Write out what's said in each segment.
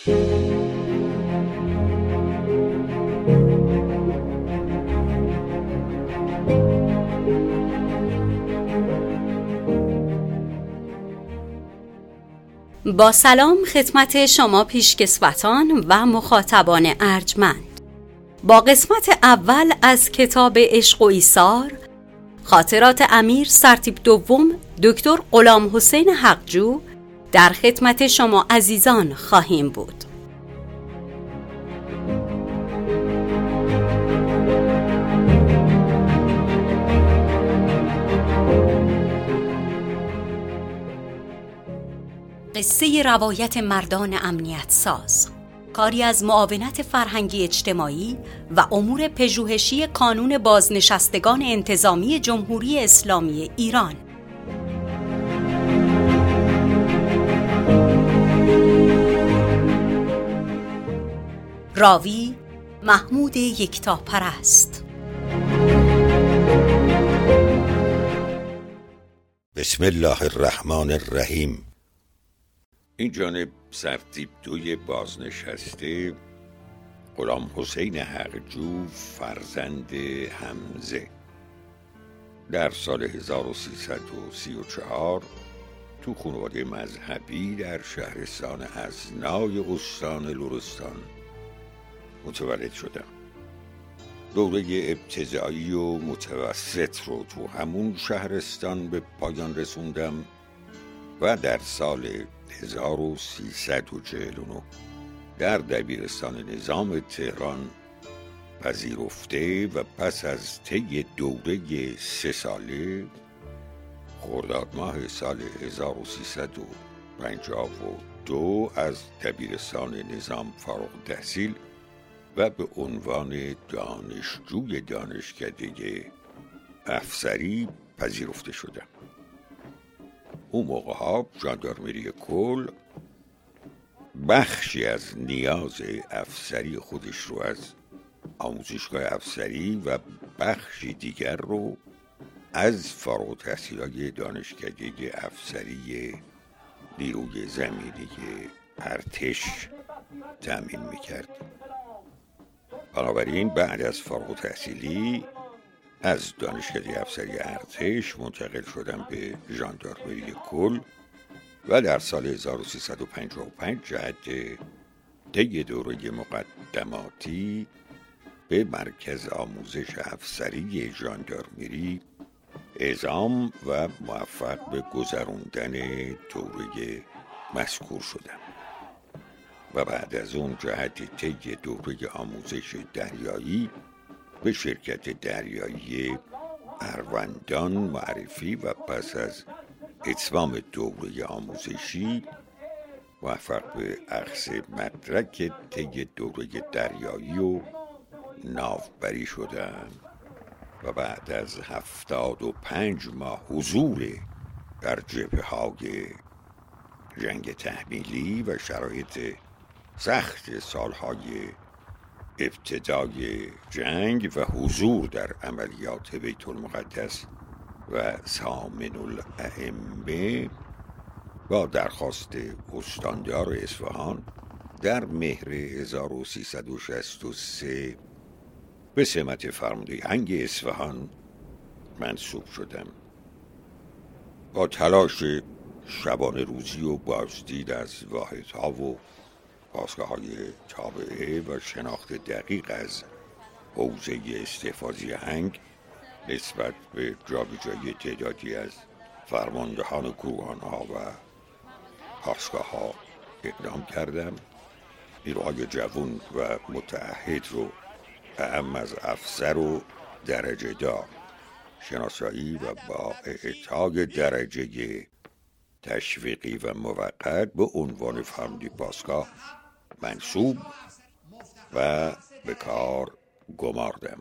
با سلام خدمت شما پیشکسوتان و مخاطبان ارجمند. با قسمت اول از کتاب عشق و ایثار، خاطرات امیر سرتیپ دوم دکتر غلام حسین حقجو در خدمت شما عزیزان خواهیم بود. قصه روایت مردان امنیت ساز، کاری از معاونت فرهنگی اجتماعی و امور پژوهشی کانون بازنشستگان انتظامی جمهوری اسلامی ایران. راوی محمود یکتاپرست. بسم الله الرحمن الرحیم. این جانب سرتیپ دوی بازنشسته غلام حسین حقجو فرزند حمزه در سال 1334 تو خانواده مذهبی در شهرستان ازنای استان لرستان متولد شدم. دوره ابتدایی و متوسط رو تو همون شهرستان به پایان رسوندم و در سال 1349 در دبیرستان نظام تهران پذیرفته و پس از طی دوره 3 ساله خرداد ماه سال 1352 از دبیرستان نظام فارغ التحصیل و به عنوان دانشجوی دانشکده افسری پذیرفته شدم. اون موقع‌ها ژاندارمری کل بخشی از نیاز افسری خودش رو از آموزشگاه افسری و بخشی دیگر رو از فارغ التحصیلای دانشکده افسری نیروی زمینی ارتش تأمین میکرد. بنابراین بعد از فارغ التحصیلی از دانشکده افسری ارتش منتقل شدم به ژاندارمری کل و در سال 1355 جهت طی دوره مقدماتی به مرکز آموزش افسری ژاندارمری اعزام و موفق به گذراندن دوره مذکور شدم و بعد از اون جهت طی دوره آموزش دریایی به شرکت دریایی اروندان معرفی و پس از اتمام دوره آموزشی موفق به اخذ مدرک طی دوره دریایی و ناوبری شدم و بعد از 75 ماه حضور در جبهه‌های جنگ تحمیلی و شرایط سخت سالهای ابتدای جنگ و حضور در عملیات بیت المقدس و سامن الائمه با درخواست استاندار اصفهان در مهر 1363 به سمت فرمانده هنگ اصفهان منصوب شدم. با تلاش شبانه روزی و بازدید از واحدها و پاسگاه‌های تابعه و شناخت دقیق از حوزه استحفاظی هنگ نسبت به جابجایی تعدادی از فرماندهان گروهان‌ها و پاسگاه‌ها اقدام کردم. نیروهای جوان و متعهد رو اهم از افسر و درجه دار شناسایی و با اعطای درجه تشویقی و موقت به عنوان فرمانده پاسگاه منصوب و به کار گماردم.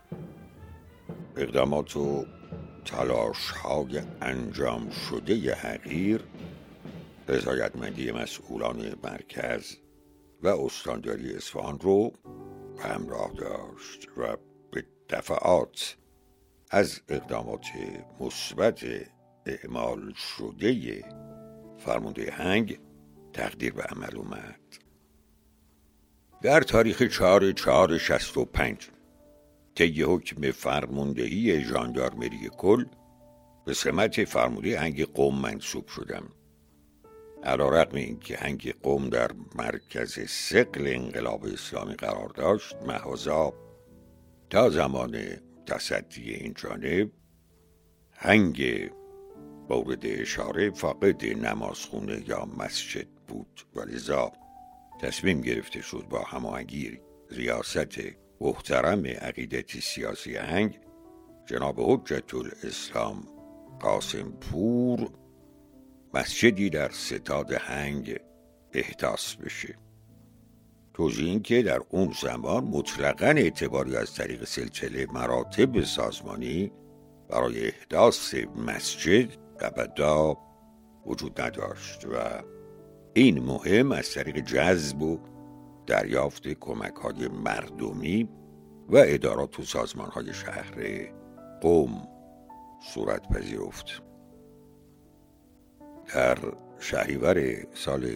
اقدامات و تلاش‌های انجام شده حقیر رضایتمندی مسئولان مرکز و استانداری اصفهان رو همراه داشت و به دفعات از اقدامات مثبت اعمال شده فرمانده هنگ تقدیر به عمل اومد. در تاریخ 4/4/65 طی حکم فرماندهی ژاندارمری کل به سمت فرمانده هنگ قم منصوب شدم. علی‌رغم اینکه هنگ قم در مرکز ثقل انقلاب اسلامی قرار داشت، محاذا تا زمان تصدی این جانب هنگ مورد اشاره فاقد نمازخونه یا مسجد بود و لذا تصمیم گرفته شد با هماهنگی ریاست محترم عقیدتی سیاسی هنگ جناب حجت الاسلام قاسم پور مسجدی در ستاد هنگ احداث بشه. توضیح این که در اون زمان مطلقاً اعتباری از طریق سلسله مراتب سازمانی برای احداث مسجد ابدا وجود نداشت و این مهم از طریق جذب و دریافت کمک‌های مردمی و ادارات و سازمان‌های شهر قم صورت پذیرفت. در شهریور سال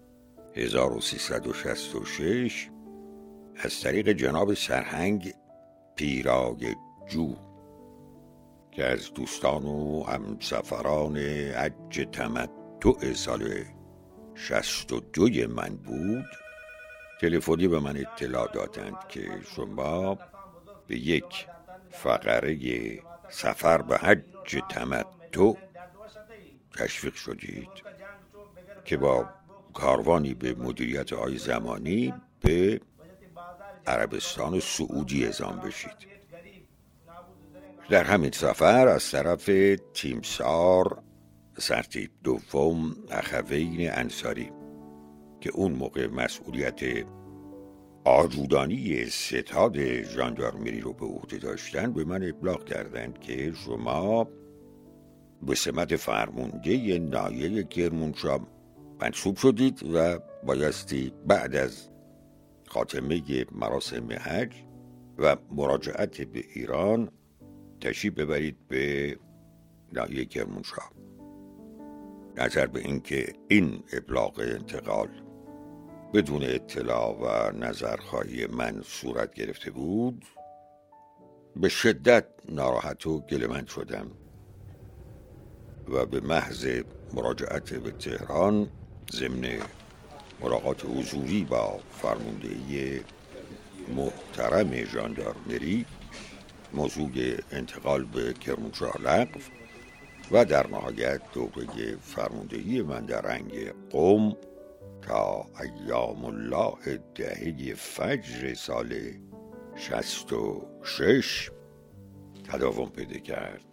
1366 از طریق جناب سرهنگ پیرای جو که از دوستان و همسفران حج تمتع سال 62 من بود، تلفنی به من اطلاع دادند که شما به یک فقره سفر به حج تمتع تشویق شدید که با کاروانی به مدیریت آقای زمانی به عربستان سعودی اعزام بشید. در همین سفر از طرف تیمسار سرتیپ دوم اخوین انصاری که اون موقع مسئولیت آجودانی ستاد ژاندارمری رو به عهده داشتن به من ابلاغ کردند که شما به سمت فرمانده ناحیه کرمانشاه منصوب شدید و بایستی بعد از خاتمه مراسم حج و مراجعت به ایران تشریف ببرید به ناحیه کرمانشاه. نظر به اینکه این ابلاغ انتقال بدون اطلاع و نظرخواهی من صورت گرفته بود، به شدت ناراحت و گله‌مند شدم و به محض مراجعت به تهران ضمن ملاقات حضوری با فرماندهی محترم ژاندارمری موضوع انتقال به کرمانشاه لغو و در نهایت دوره فرماندهی من در هنگ قم تا ایام الله دهه فجر سال 66 تداوم پیدا کرد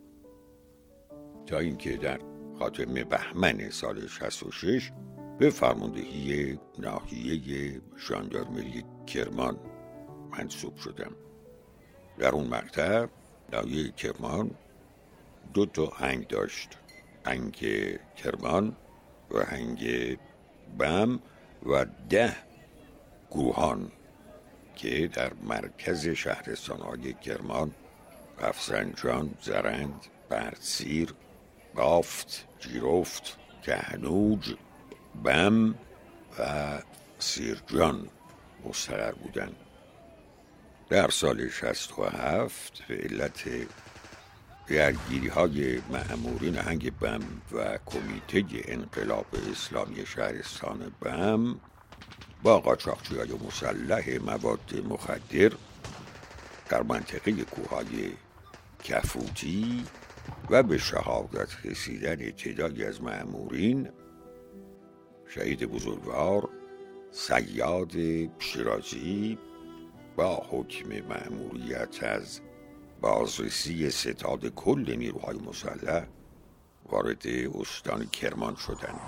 تا اینکه در خاتمه بهمن سال 66 به فرماندهی ناحیه ژاندارمری کرمان منصوب شدم. در اون مقطع ناحیه کرمان 2 هنگ داشت، هنگ کرمان و هنگ بم و 10 گروهان که در مرکز شهرستان‌های کرمان رفسنجان، زرند، بردسیر، بافت، جیرفت، کهنوج، بم و سیرجان مستقر بودند. در سال 67 به علت درگیری‌های مأمورین هنگ بم و کمیته انقلاب اسلامی شهرستان بم با قاچاقچی‌های مسلح مواد مخدر در منطقه کوههای کفوتی و به شهادت رسیدن تعدادی از مأمورین، شهید بزرگوار صیاد شیرازی با حکم مأموریت از بازرسی ستاد کل نیروهای مسلح وارد استان کرمان شدند.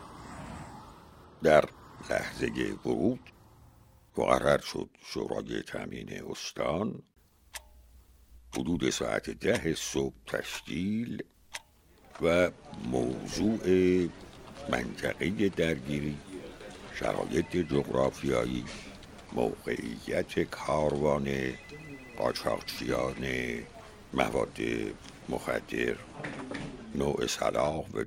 در لحظه ورود مقرر شد شورای تامین استان حدود ساعت 10 صبح تشکیل و موضوع منطقه درگیری، شرایط جغرافیایی، موقعیت کاروان قاچاقچیان مواد مخدر، نوع سلاح و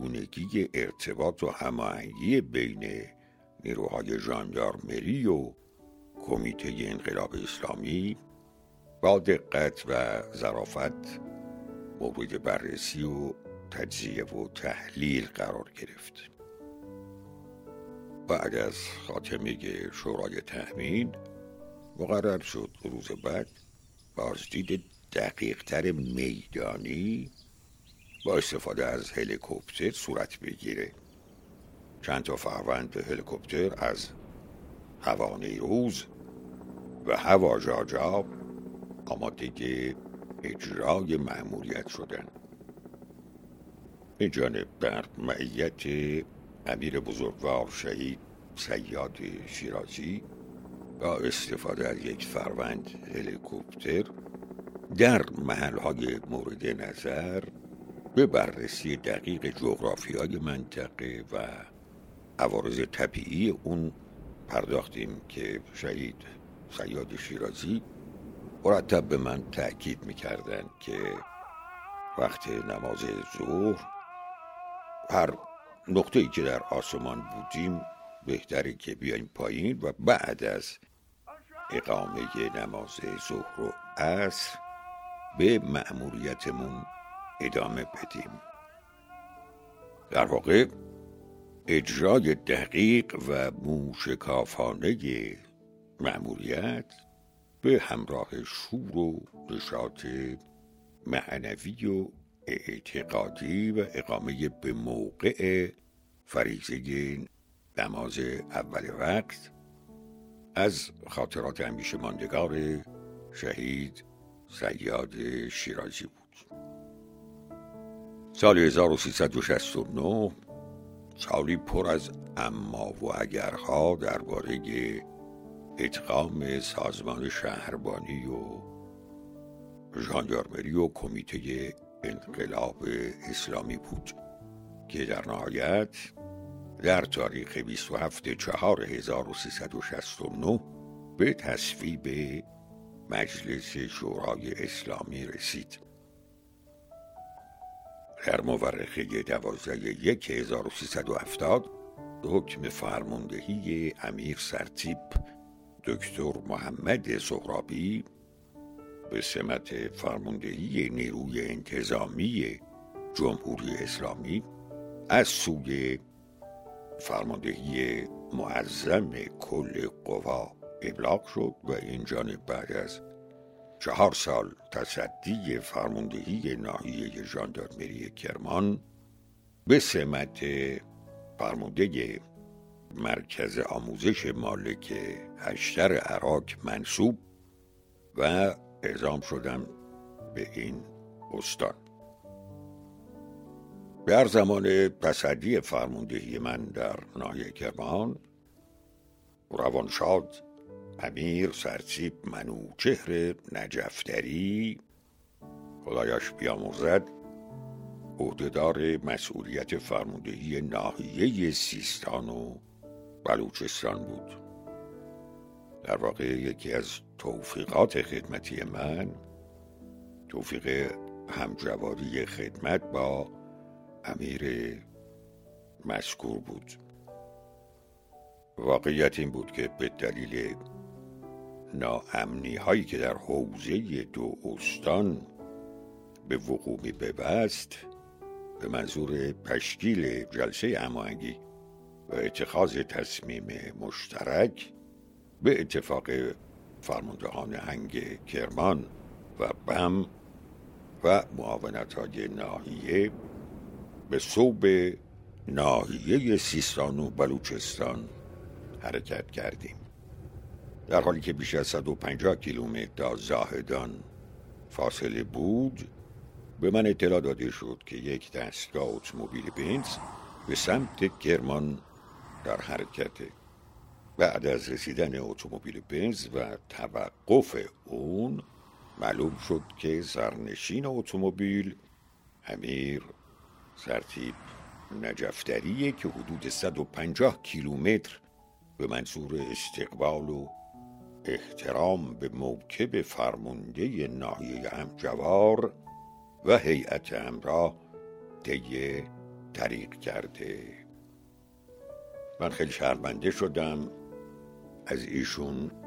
چگونگی ارتباط و هماهنگی بین نیروهای ژاندارمری و کمیته انقلاب اسلامی با دقت و ظرافت مورد بررسی و تجزیه و تحلیل قرار گرفت. بعد از خاتمه شورای تأمین مقرر شد روز بعد بازدید دقیق‌تر میدانی با استفاده از هلیکوپتر صورت بگیره. چند تا فروند هلیکوپتر از هوانیروز و هواجاجا آماده اجرای مأموریت شدن. این جانب در معیت امیر بزرگوار شهید صیاد شیرازی با استفاده از یک فروند هلیکوپتر در محلهای مورد نظر به بررسی دقیق جغرافیای منطقه و عوارض طبیعی اون پرداختیم که شهید صیاد شیرازی مرتب به من تأکید میکردن که وقت نماز ظهر هر نقطه‌ای که در آسمان بودیم بهتره که بیایم پایین و بعد از اقامه نماز ظهر و عصر به مأموریتمون ادامه بدیم. در واقع اجرای دقیق و موشکافانه مأموریت به همراه شور و نشاط معنوی و اعتقادی و اقامه به موقع فریضه نماز اول وقت از خاطرات همیشه ماندگار شهید صیاد شیرازی بود. سال 1369 سالی پر از اما و اگرها درباره ادغام سازمان شهربانی و ژاندارمری و کمیته انقلاب اسلامی بود که در نهایت در تاریخ 27/4/1369 به تصویب مجلس شورای اسلامی رسید. در مورخه 12/1/1370 حکم فرماندهی امیر سرتیپ دکتر محمد سهرابی به سمت فرماندهی نیروی انتظامی جمهوری اسلامی از سوی فرماندهی معظم کل قوا ابلاغ شد و این جانب بعد از 4 سال تصدی فرماندهی ناحیه ژاندارمری کرمان به سمت فرمانده مرکز آموزش مالک اشتر عراق منصوب و اعزام شدم به این استان. در زمان تصدی فرماندهی من در ناحیه کرمان، روانشاد امیر سرتیپ منوچهر نجفتری خدایش بیامرزد عهدهدار مسئولیت فرماندهی ناحیه سیستان و بلوچستان بود. در واقع یکی از توفیقات خدمتی من توفیق همجواری خدمت با امیر مذکور بود. واقعیت این بود که به دلیل ناامنی هایی که در حوزه 2 استان به وقوع می پیوست به منظور تشکیل جلسه هماهنگی و اتخاذ تصمیم مشترک به اتفاق فرماندهان هنگ کرمان و بم و معاونت‌های ناحیه به صوب ناحیه سیستان و بلوچستان حرکت کردیم. در حالی که بیش از 150 کیلومتر تا زاهدان فاصله بود، به من اطلاع داده شد که یک دستگاه اتومبیل بنز به سمت کرمان در حرکته. بعد از رسیدن اتومبیل بنز و توقف اون معلوم شد که سرنشین اتومبیل امیر سرتیپ نجفتریه که حدود 150 کیلومتر به منظور استقبال و احترام به موکب فرمانده ناحیه همجوار و هیئت همراه طی طریق کرده. من خیلی شرمنده شدم از ایشون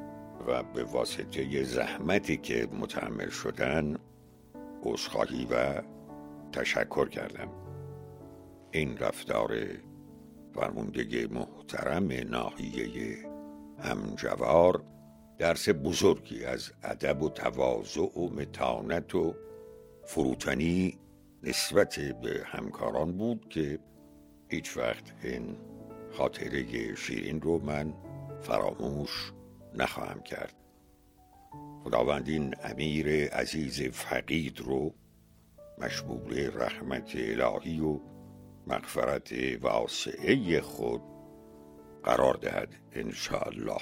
و به واسطه زحمتی که متحمل شدن عذرخواهی و تشکر کردم. این رفتار فرمانده محترم ناحیه همجوار درس بزرگی از ادب و تواضع و متانت و فروتنی نسبت به همکاران بود که هیچ وقت این خاطره شیرین رو من فراموش نخواهم کرد. خداوند این امیر عزیز فقید رو مشمول رحمت الهی و مغفرت واسعه خود قرار دهد انشاءالله.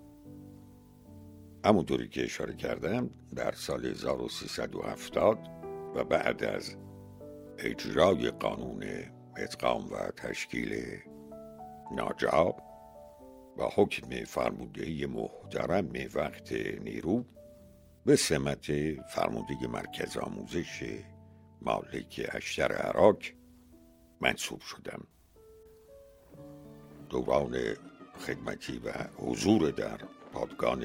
همونطوری که اشاره کردم در سال 1370 و بعد از اجرای قانون ادغام و تشکیل ناجا و حکم فرماندهی محترم وقت نیرو به سمت فرماندهی مرکز آموزش مالک اشتر عراق منصوب شدم. دوران خدمتی و حضور در پادگان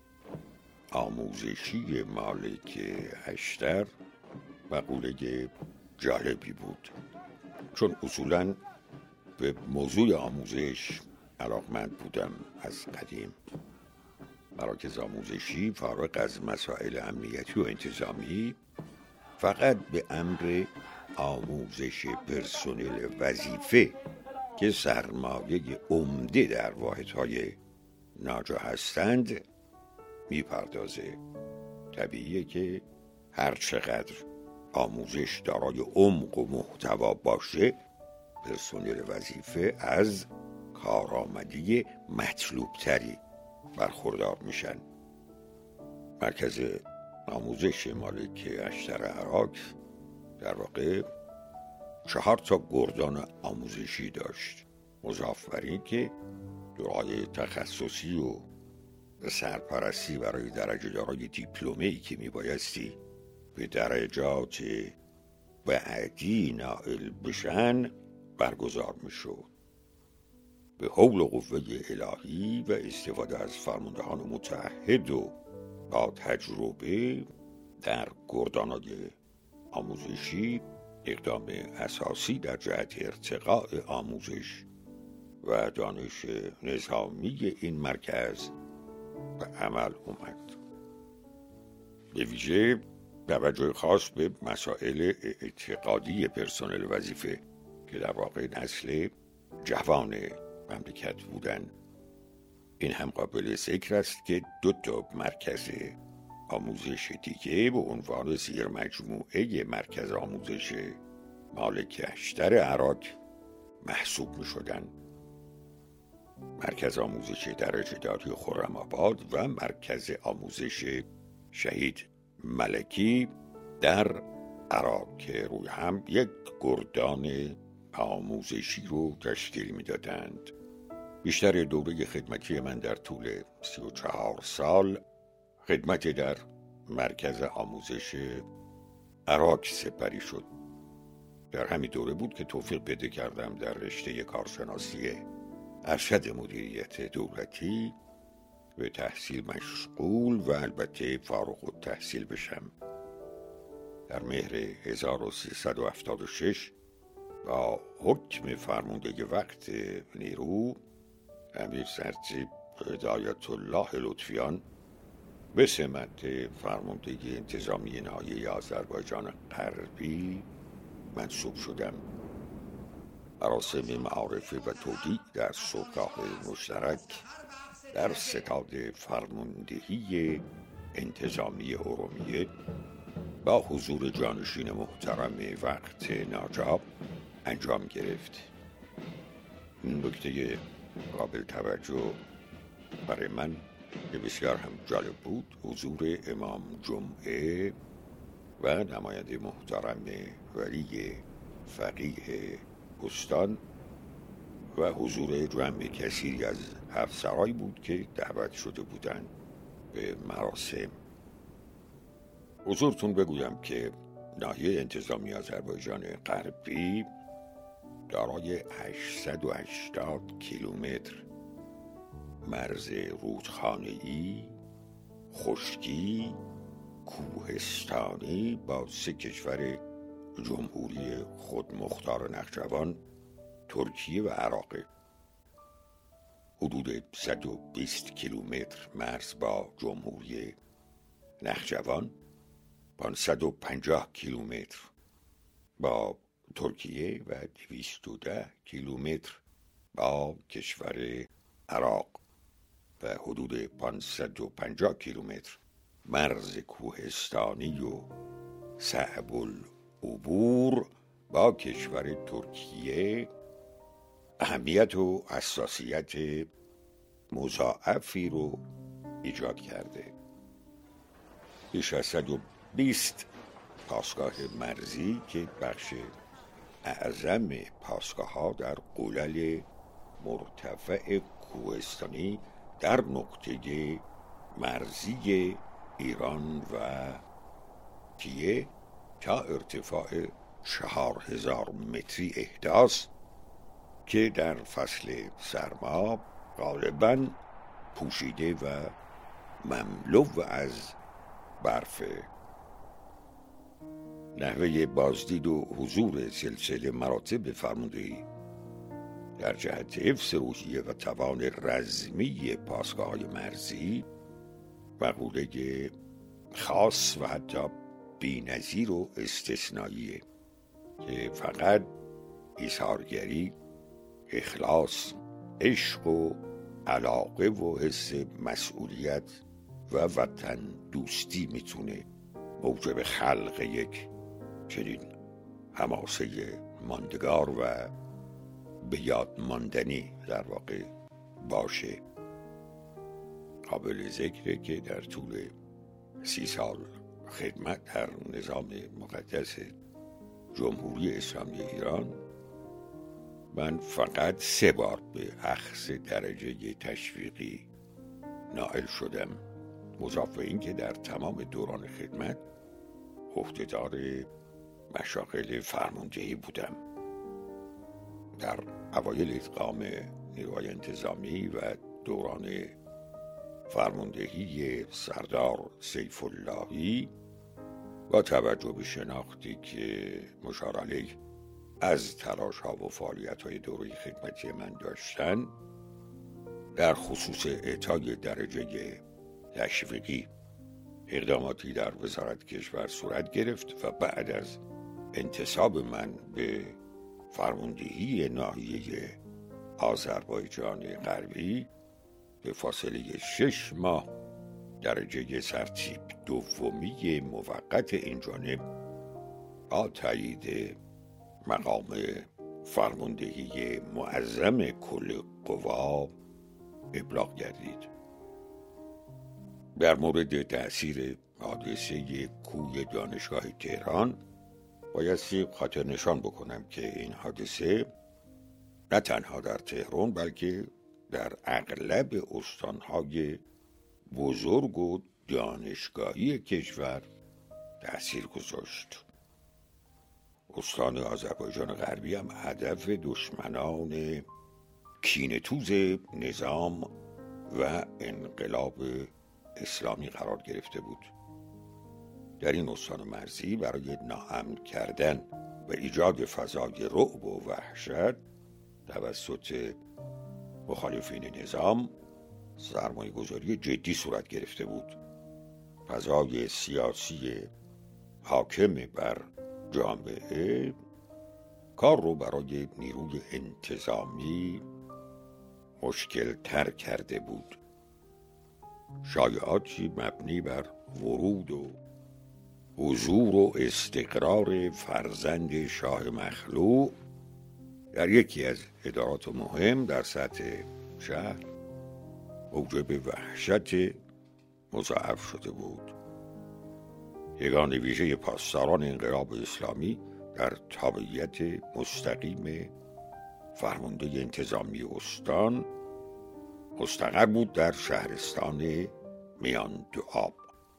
آموزشی مالک اشتر مقوله جالبی بود، چون اصولاً به موضوع آموزش علاقمند بودم از قدیم. مراکز آموزشی فارغ از مسائل امنیتی و انتظامی فقط به امر آموزش پرسنل وظیفه که سرمایه عمده در واحدهای ناجا هستند میپردازه. طبیعیه که هر چقدر آموزش دارای عمق و محتوا باشه پرسنل وظیفه از کارآمدی مطلوبتری برخوردار میشن. مرکز آموزش مالک اشتر عراق در واقع 4 گردان آموزشی داشت، مضاف بر این که دوره‌های تخصصی و سرپرستی برای درجه دارای دیپلمه‌ای که میبایستی به درجات بعدی نائل بشن برگزار میشد. به حول و قوه الهی و استفاده از فرماندهان متعهد و با تجربه در گردان‌های آموزشی اقدام اساسی در جهت ارتقاء آموزش و دانش نظامی این مرکز به عمل اومد. به ویژه توجه خاص به مسائل اعتقادی پرسنل وظیفه که در واقع نسل جوان مملکت بودن. این هم قابل ذکر است که 2 مرکز آموزش دیگه به عنوان زیر مجموعه مرکز آموزش مالک اشتر عراق محسوب می شدن. مرکز آموزش درجه داری خرم‌آباد و مرکز آموزش شهید ملکی در عراق که روی هم یک گردان آموزشی رو تشکیل می دادند. بیشتر دوره خدمتی من در طول 34 سال خدمت در مرکز آموزش عراق سپری شد. در همین دوره بود که توفیق پیدا کردم در رشته کارشناسی ارشد مدیریت دولتی به تحصیل مشغول و البته فارغ التحصیل بشم. در مهر 1376 با حکم فرمانده وقت نیرو امیر سرتیپ هدایت الله لطفیان به سمت فرمانده انتظامی ناحیه آذربایجان غربی منصوب شدم. مراسم معارفه و تودیع در صبحگاه مشترک در ستاد فرماندهی انتظامی ارومیه با حضور جانشین محترم وقت ناجا انجام گرفت. نکته قابل توجه برای من که بسیار هم جالب بود حضور امام جمعه و نماینده محترم ولی فقیه استان و حضور جمع کثیری از افسرهایی بود که دعوت شده بودند به مراسم. حضورتون بگویم که ناحیه انتظامی آذربایجان غربی دارای 880 کیلومتر مرز رودخانه‌ای خشکی کوهستانی با 3 کشور جمهوری خودمختار نخجوان، ترکیه و عراق. حدود 120 کیلومتر مرز با جمهوری نخجوان، 550 کیلومتر با ترکیه و 210 کیلومتر با کشور عراق و حدود 550 کیلومتر مرز کوهستانی و صعب العبور با کشور ترکیه اهمیت و حساسیت مضاعفی رو ایجاد کرده. بیش از 120 پاسگاه مرزی که بخش اعظم پاسگاه‌ها در قلل مرتفع کوهستانی در نقطه مرزی ایران و ترکیه تا ارتفاع 4000 متری احداث که در فصل سرما غالباً پوشیده و مملو از برف. نحوه بازدید و حضور سلسله مراتب فرماندهی در جهت حفظ روحیه و توان رزمی پاسگاه‌های مرزی مقوله خاص و حتی بی‌نظیر و استثنائیه که فقط ایثارگری، اخلاص، عشق و علاقه و حس مسئولیت و وطن دوستی میتونه موجب خلق یک چنین حماسه ماندگار و به یاد ماندنی در واقع باشه. قابل ذکره که در طول 30 سال خدمت در نظام مقدس جمهوری اسلامی ایران من فقط 3 بار به اخذ درجه تشویقی نائل شدم، مضاف به این که در تمام دوران خدمت عهدهدار مشاغل فرماندهی بودم. در اوایل ادغام نیروهای انتظامی و دوران فرماندهی سردار سیف اللهی با توجه به شناختی که مشار علیه از تلاش‌ها و فعالیت‌های دوره خدمتی من داشتن در خصوص اعطای درجه تشویقی اقداماتی در وزارت کشور صورت گرفت و بعد از انتصاب من به فرماندهی ناحیه آذربایجان غربی به فاصله 6 ماه درجه سرتیپ دومی موقت این جانب با تایید مقام فرماندهی معظم کل قوا ابلاغ گردید. در مورد تأثیر حادثه کوی دانشگاه تهران بایستی خاطر نشان بکنم که این حادثه نه تنها در تهران بلکه در اغلب استانهای بزرگ و دانشگاهی کشور تأثیر گذاشت. استان آذربایجان غربی هم هدف دشمنان کینه‌توز نظام و انقلاب اسلامی قرار گرفته بود. در این استان مرزی برای ناامن کردن و ایجاد فضای رعب و وحشت توسط مخالفین نظام سرمایه‌گذاری جدی صورت گرفته بود. فضای سیاسی حاکم بر جامعه کار رو برای نیروی انتظامی مشکل تر کرده بود. شایعاتی مبنی بر ورود و حضور و استقرار فرزند شاه مخلوع در یکی از ادارات مهم در سطح شهر موجب وحشت مضاعف شده بود. یگان ویژه پاسداران انقلاب اسلامی در تابعیت مستقیم فرمانده انتظامی استان مستقر بود در شهرستان میان دو آب.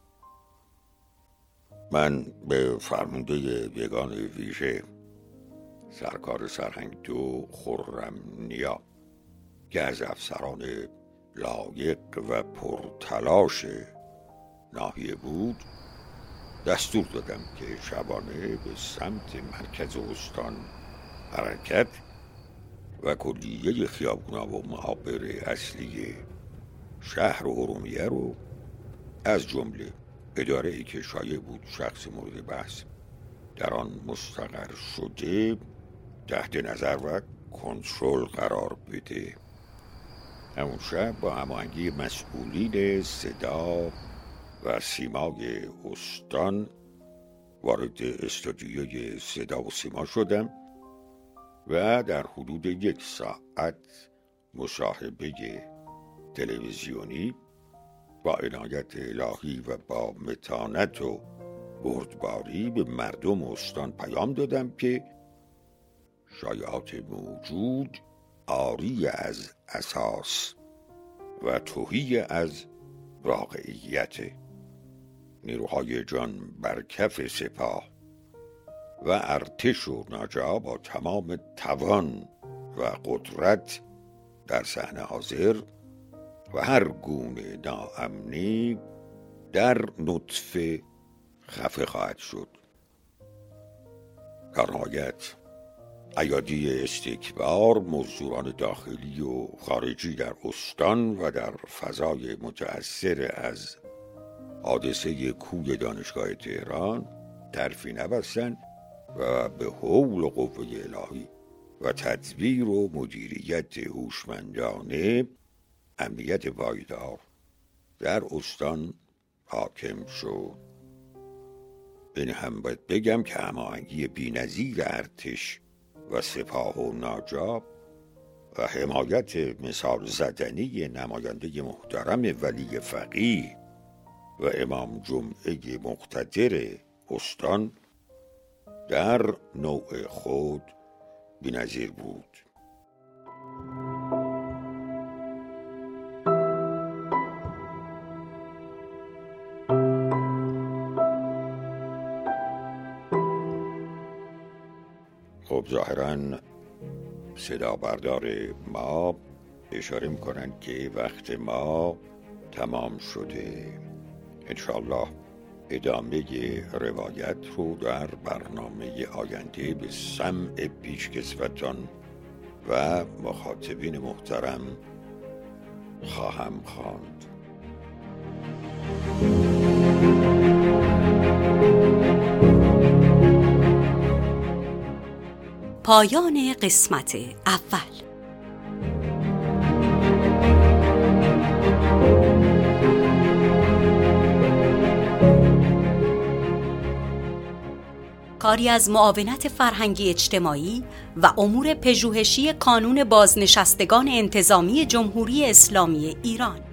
من به فرمانده یگان ویژه سرکار سرهنگ 2 خرم‌نیا که از افسران لایق و پرتلاش ناحیه بود دستور دادم که شبانه به سمت مرکز استان حرکت و کلیه خیابونا و محاور اصلی شهر ارومیه رو از جمله اداره‌ای که شایع بود شخص مورد بحث در آن مستقر شده تحت نظر و کنترل قرار بده. همون شب با هماهنگی مسئولین صدا و سیمای استان وارد استودیوی صدا و سیما شدم و در حدود 1 ساعت مصاحبه تلویزیونی با عنایت الهی و با متانت و بردباری به مردم استان پیام دادم که شایعات موجود عاری از اساس و تهی از واقعیت. نیروهای جان بر کف سپاه و ارتش و ناجا با تمام توان و قدرت در صحنه حاضر و هر گونه ناامنی در نطفه خفه خواهد شد. در نهایت ایادی استکبار، مزدوران داخلی و خارجی در استان و در فضای متأثر از حادثه کوی دانشگاه تهران طرفی نبستند و به حول و قوه الهی و تدبیر و مدیریت هوشمندانه امنیت پایدار در استان حاکم شد. این هم باید بگم که هماهنگی بی‌نظیر ارتش و سپاه و ناجا و حمایت مثال زدنی نماینده محترم ولی فقیه و امام جمعه مقتدر استان در نوع خود بی‌نظیر بود. خب ظاهراً صدا بردار ما اشاره میکنن که وقت ما تمام شده. انشالله ادامه روایت رو در برنامه آینده به سمع پیشکسوتان و مخاطبین محترم خواهم خواند. پایان قسمت اول. کاری از معاونت فرهنگی اجتماعی و امور پژوهشی کانون بازنشستگان انتظامی جمهوری اسلامی ایران.